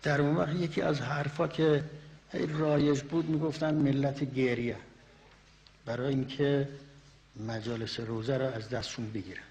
در اون وقت یکی از حرفا که رایج بود میگفتن ملت گریه، برای اینکه مجالس روزه را از دستشون بگیرند.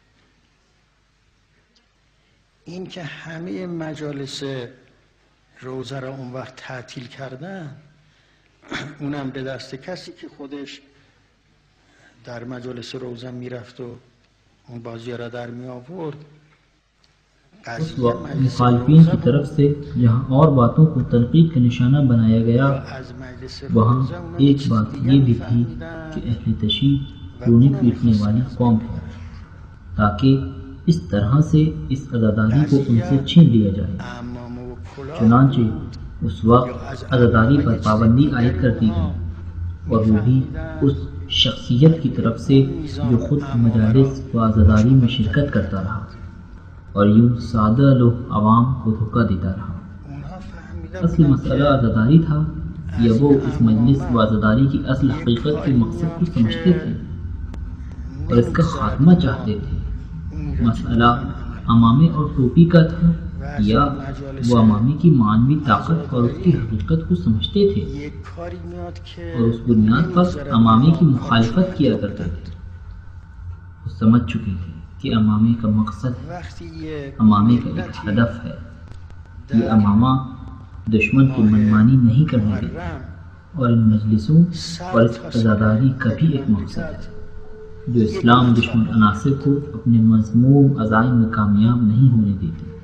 این که همه مجالس روزه را اون وقت تعطیل کردن، اونم به دست کسی که خودش در مجالس روزه میرفت و اون بازی را در می آورد. उस वक्त मुखालिफिन की तरफ से जहाँ और बातों को तनकीद का निशाना बनाया गया, वहाँ एक बात ये भी थी कि अहले तशी रोने पीटने वाली कौम है, ताकि इस तरह से इस अज़ादारी को उनसे छीन लिया जाए। चुनांचे उस वक्त अज़ादारी पर पाबंदी आयद कर दी गई, और वो भी उस शख्सियत की तरफ से जो खुद मजालिस व अज़ादारी में शिरकत करता रहा और यूं सादा लोग आवाम को धोखा देता रहा। असली मसला अज़ादारी था या वो इस मजलिस व अज़ादारी की असल हकीकत के मकसद को समझते थे और इसका खात्मा चाहते थे? मसला अमामे और टोपी का था या वो अमामे की मानवी ताकत और उसकी हकीकत को समझते थे और उस बुनियाद पर अमामे की मुखालिफत किया करते थे? वो समझ चुके थे कि अमामे का मकसद है, अमामे का एक हदफ है। ये अमामा दुश्मन की मनमानी नहीं करने देता और इन मजलिसों और इस अज़ादारी का भी एक मकसद है जो इस्लाम दुश्मन अनासिर को अपने मज़मूम अज़ाइम में कामयाब नहीं होने देते।